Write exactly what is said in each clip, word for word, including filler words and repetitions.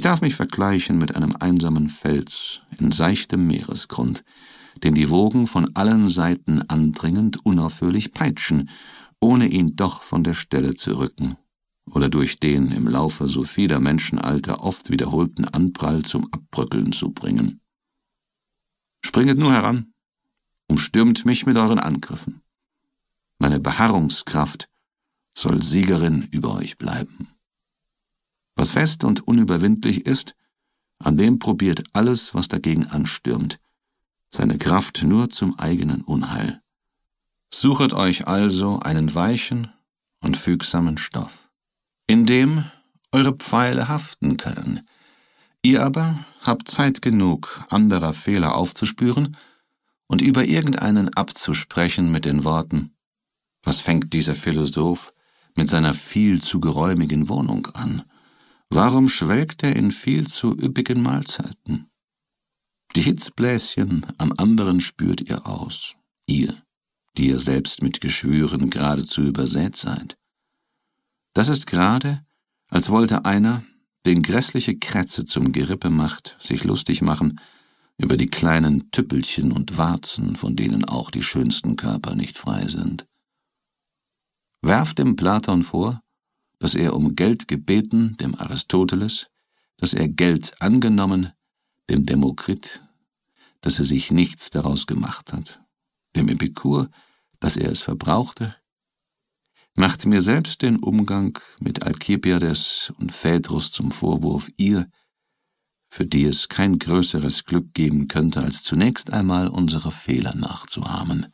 darf mich vergleichen mit einem einsamen Fels in seichtem Meeresgrund, den die Wogen von allen Seiten andringend unaufhörlich peitschen, ohne ihn doch von der Stelle zu rücken, oder durch den im Laufe so vieler Menschenalter oft wiederholten Anprall zum Abbröckeln zu bringen. Springet nur heran, umstürmt mich mit euren Angriffen. Meine Beharrungskraft soll Siegerin über euch bleiben. Was fest und unüberwindlich ist, an dem probiert alles, was dagegen anstürmt, seine Kraft nur zum eigenen Unheil. Suchet euch also einen weichen und fügsamen Stoff, in dem eure Pfeile haften können. Ihr aber habt Zeit genug, anderer Fehler aufzuspüren und über irgendeinen abzusprechen mit den Worten: Was fängt dieser Philosoph mit seiner viel zu geräumigen Wohnung an? Warum schwelgt er in viel zu üppigen Mahlzeiten? Die Hitzbläschen an anderen spürt ihr aus, ihr, die ihr selbst mit Geschwüren geradezu übersät seid. Das ist gerade, als wollte einer, den grässliche Krätze zum Gerippe macht, sich lustig machen über die kleinen Tüppelchen und Warzen, von denen auch die schönsten Körper nicht frei sind. Werft dem Platon vor, dass er um Geld gebeten, dem Aristoteles, dass er Geld angenommen, dem Demokrit, dass er sich nichts daraus gemacht hat, dem Epikur, dass er es verbrauchte. Macht mir selbst den Umgang mit Alkibiades und Phaedrus zum Vorwurf, ihr, für die es kein größeres Glück geben könnte, als zunächst einmal unsere Fehler nachzuahmen.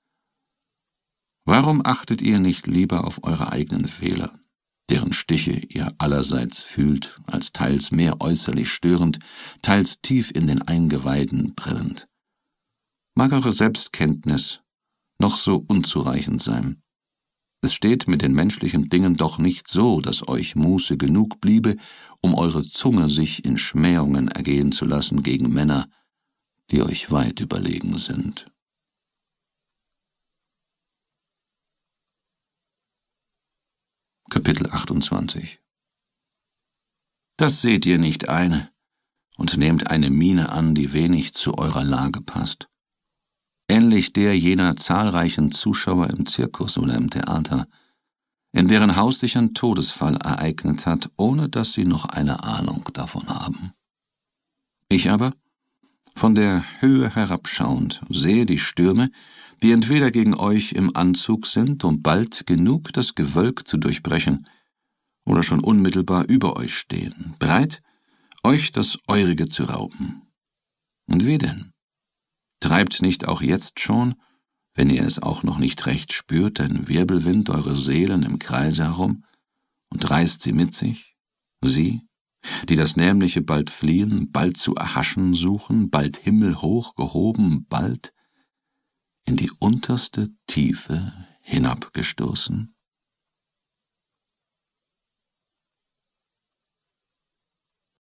Warum achtet ihr nicht lieber auf eure eigenen Fehler, deren Stiche ihr allerseits fühlt, als teils mehr äußerlich störend, teils tief in den Eingeweiden prellend? Mag eure Selbstkenntnis noch so unzureichend sein. Es steht mit den menschlichen Dingen doch nicht so, dass euch Muße genug bliebe, um eure Zunge sich in Schmähungen ergehen zu lassen gegen Männer, die euch weit überlegen sind. Kapitel achtundzwanzig. Das seht ihr nicht ein und nehmt eine Miene an, die wenig zu eurer Lage passt. Ähnlich der jener zahlreichen Zuschauer im Zirkus oder im Theater, in deren Haus sich ein Todesfall ereignet hat, ohne dass sie noch eine Ahnung davon haben. Ich aber, von der Höhe herabschauend, sehe die Stürme, die entweder gegen euch im Anzug sind, um bald genug das Gewölk zu durchbrechen, oder schon unmittelbar über euch stehen, bereit, euch das Eurige zu rauben. Und wie denn? Treibt nicht auch jetzt schon, wenn ihr es auch noch nicht recht spürt, ein Wirbelwind eure Seelen im Kreise herum und reißt sie mit sich, sie, die das Nämliche bald fliehen, bald zu erhaschen suchen, bald himmelhoch gehoben, bald in die unterste Tiefe hinabgestoßen?